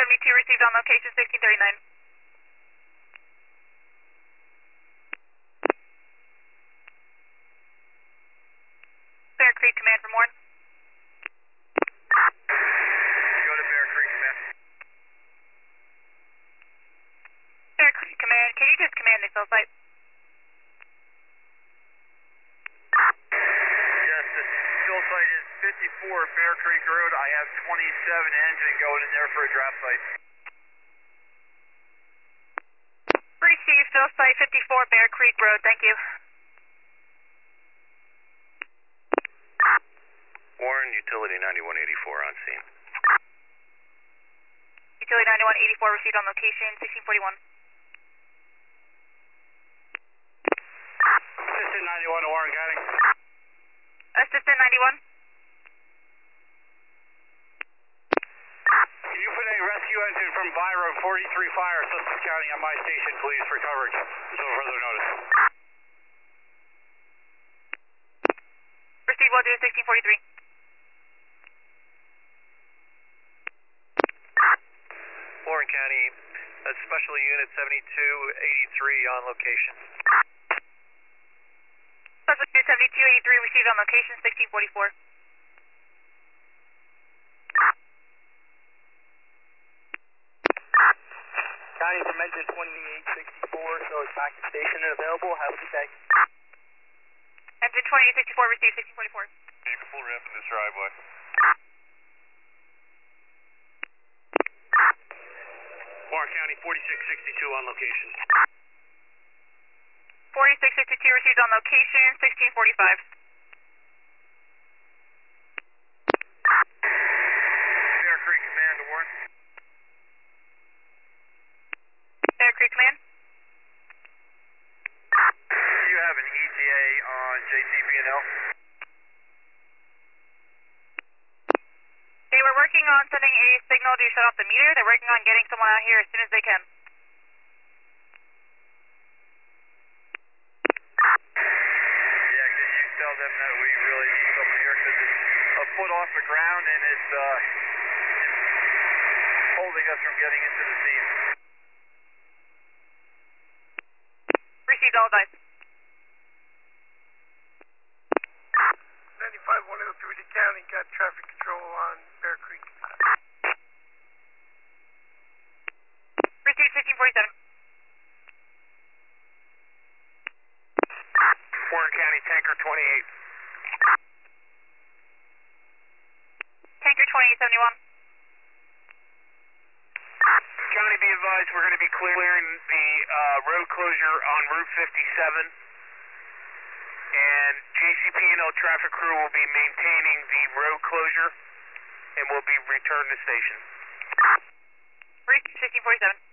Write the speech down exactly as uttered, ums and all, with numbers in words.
seventy-two received on location sixteen thirty-nine. Bear Creek Command from Warren. Go to Bear Creek Command. Bear Creek Command, can you just command the cell site? Yes, the fill site is fifty-four Bear Creek Road. I have twenty-seven engine going in there for a draft site. Receive fill site fifty-four Bear Creek Road, thank you. Warren, Utility ninety-one eighty-four on scene. Utility ninety-one eighty-four received on location sixteen forty-one. Assistant ninety-one to Warren County. Assistant ninety-one. Can you put a rescue engine from Byro forty-three Fire, Sussex County on my station, please, for coverage until further notice? Receive will do sixteen forty-three. Warren County, that's Special Unit seventy-two eighty-three on location. Special Unit seventy-two eighty-three received on location sixteen forty-four. County from engine twenty-eight sixty-four, so it's back to station and available. Have a good day. Engine twenty-eight sixty-four received sixteen forty-four. You can pull ramp in this driveway. Warren County, forty-six sixty-two on location. forty-six sixty-two received on location sixteen forty-five. Bear Creek Command to Warren. Bear Creek Command. Do you have an E T A on J C B N L? They were working on sending a signal to shut off the meter. They're working on getting someone out here as soon as they can. Yeah, could you tell them that we really need someone here because it's a foot off the ground and it's, uh, it's holding us from getting into the scene. Received all advice. ninety-five one oh three to county, got traffic control on Bear Creek. Received sixteen forty-seven. Warren County, Tanker twenty-eight. Tanker twenty-eight seventy-one. County, be advised, we're going to be clearing the uh, road closure on Route fifty-seven, and J C P N L traffic crew will be maintaining the road closure, and will be returned to station. Received sixteen forty-seven.